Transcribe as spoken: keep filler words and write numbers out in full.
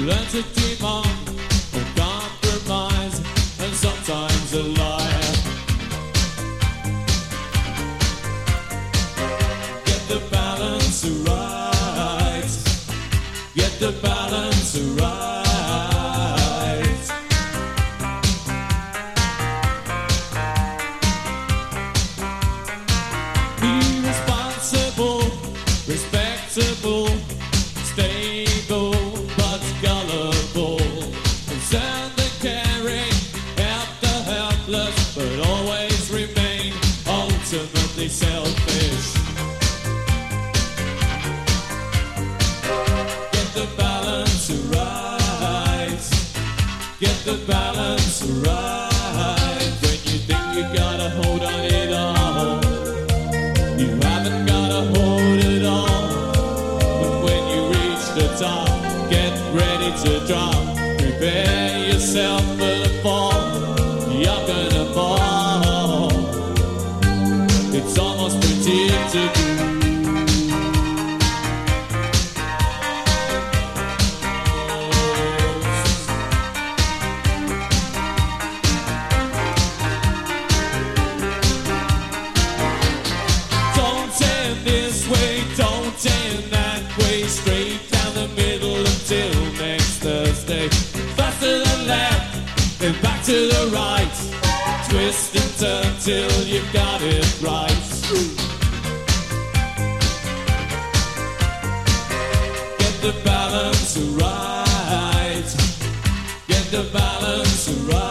Learn to dream on and compromise, and sometimes a lie. Get the balance right. Get the balance right. Be responsible, respectable, stable, but gullible. Concern the caring, help the helpless, but always remain ultimately selfish. Get the balance right. Get the balance right. When you think you got a hold on it all, you haven't got a hold it all. But when you reach the top, get ready to drop. Prepare yourself for the fall. You're gonna fall. It's almost predictable. Don't end this way, don't end that way. Straight down the middle until next Thursday. Faster than left, then back to the right. Twist and turn till you've got it right. Get the balance right. Get the balance right.